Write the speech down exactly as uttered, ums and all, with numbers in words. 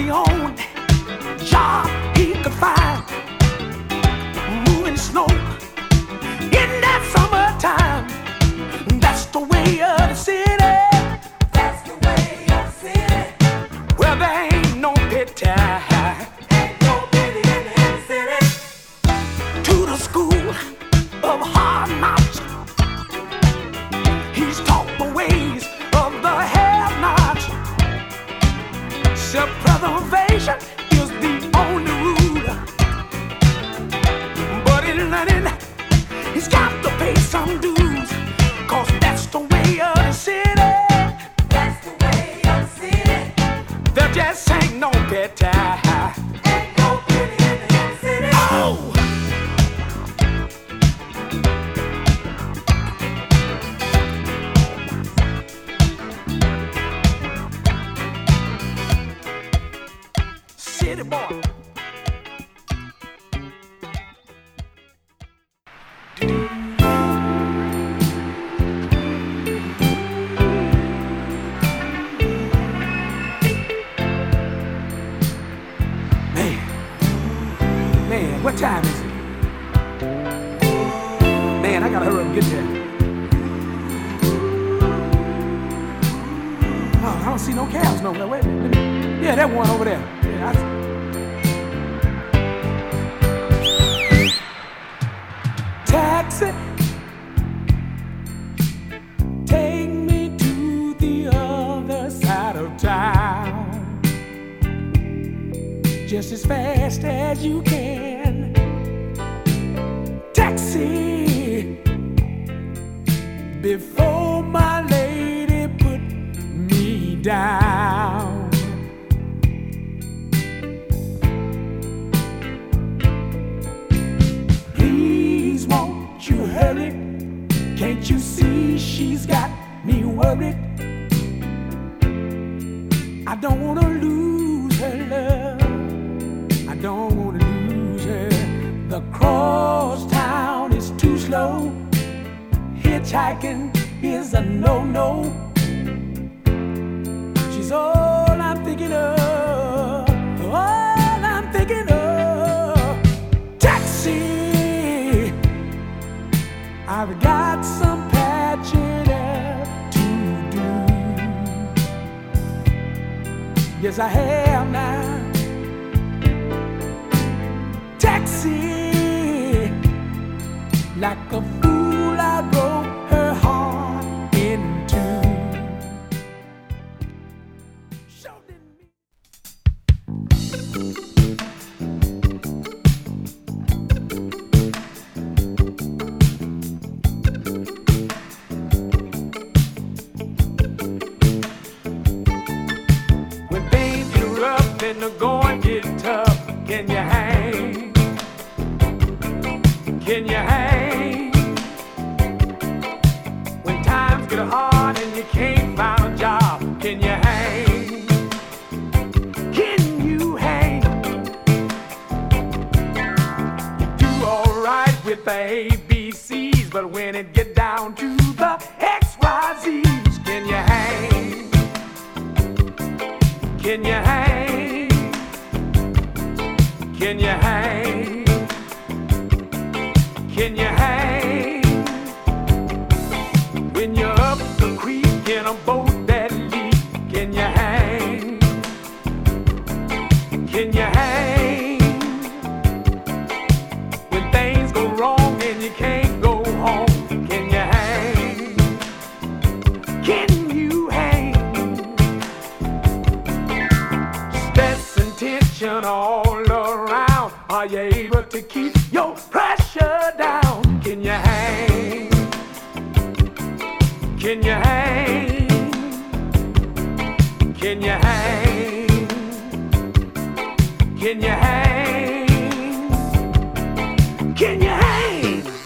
the only job he could find, moving snow in that summertime. That's the way of the city. That's the way of the city. Well, there ain't no pity. Ain't no pity in the city. To the school of hard knocks, he's taught the ways of the have-nots. Self-preservation is the only rule, but in learning, he's got to pay some dues, 'cause that's the way of the city. That's the way of the city. There just ain't no pity. Ain't no pity in the city. Oh! City boy. What time is it? Man, I gotta hurry up and get there. Oh, I don't see no cabs nowhere. Wait a minute. Yeah, that one over there. Yeah, I... Taxi, take me to the other side of town, just as fast as you can. Taxi, before my lady put me down. Please won't you hurry? Can't you see she's got me worried? I don't wanna lose her love, I don't wanna lose her. The cross town is too slow, hitchhiking is a no-no. She's all I'm thinking of, all I'm thinking of. Taxi, I've got some patching up to do. Yes, I have now. Taxi, like a fool I broke her heart in two. When things get rough and the going get tough, can you hang? Can you hang? When times get hard and you can't find a job, can you hang? Can you hang? You do alright with the A B Cs, but when it get down to the X Y Zs, can you hang? Can you hang? Can you hang? Can you hang? When you're up the creek in a boat that leak, can you hang? Can you hang? When things go wrong and you can't go home, can you hang? Can you hang? Stress and tension all around, are you able to keep your pressure down? Can you hang? Can you hang? Can you hang? Can you hang? Can you hang?